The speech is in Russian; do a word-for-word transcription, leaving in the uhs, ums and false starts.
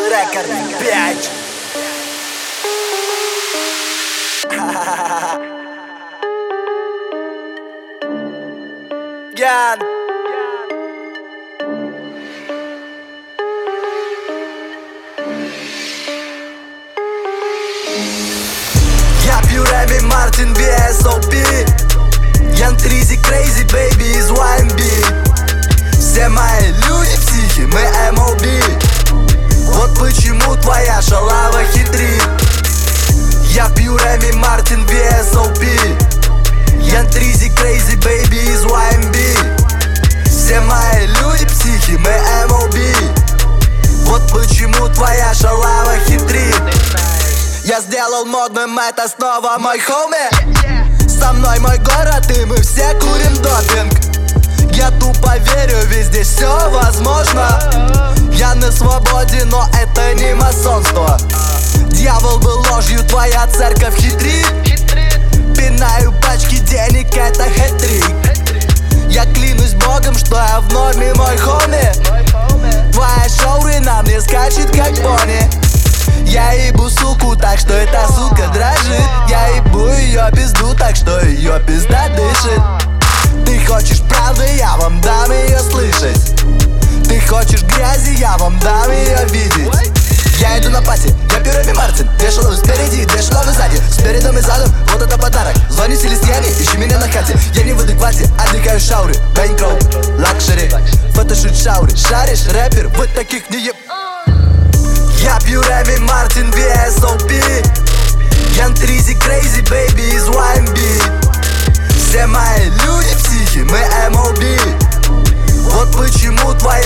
рекорд, пять. Ген. Я пью Реми Мартин ви эс о пи. Ян Тризи Крейзи Бэйби из уай эм би. Все мои люди психи, мы эм о би. Вот почему твоя шалава хитрит. Я пью Реми Мартин ви эс о пи. Ян Тризи Крейзи Бэйби из уай эм би. Все мои люди психи, мы эм о би. Вот почему твоя шалава хитрит. Я сделал модным это снова мой хоми. Со мной мой город и мы все курим допинг. Я тупо верю, везде все возможно. Я на свободе, но это не масонство. Дьявол был ложью, твоя церковь хитрит. Пинаю пачки денег, это хэт-трик. Я клянусь Богом, что я в норме, мой хоми. Твоя шауры на мне скачет, как пони. Я ебу суку, так что эта сука дрожит. Я ебу ее пизду, так что ее пизда дышит. Ты хочешь правды, я вам дам ее слышать. Ты хочешь грязи, я вам дам ее видеть. Я иду на пати, я пью Реми Мартин. Две шалавы спереди, две шалавы сзади. Спередом и задом, вот это подарок. Звони Селестьяне, ищи меня на хате. Я не в адеквате, отдыхаю в шауре. Бэнкроу, лакшери, фотошут шауре. Шаришь, рэпер, вот таких не еб. Я пью Реми Мартин ви эс о пи. Ян Тризи Крейзи Бэйби из уай эм би. Все мои люди психи, мы эм о би. Вот почему твоя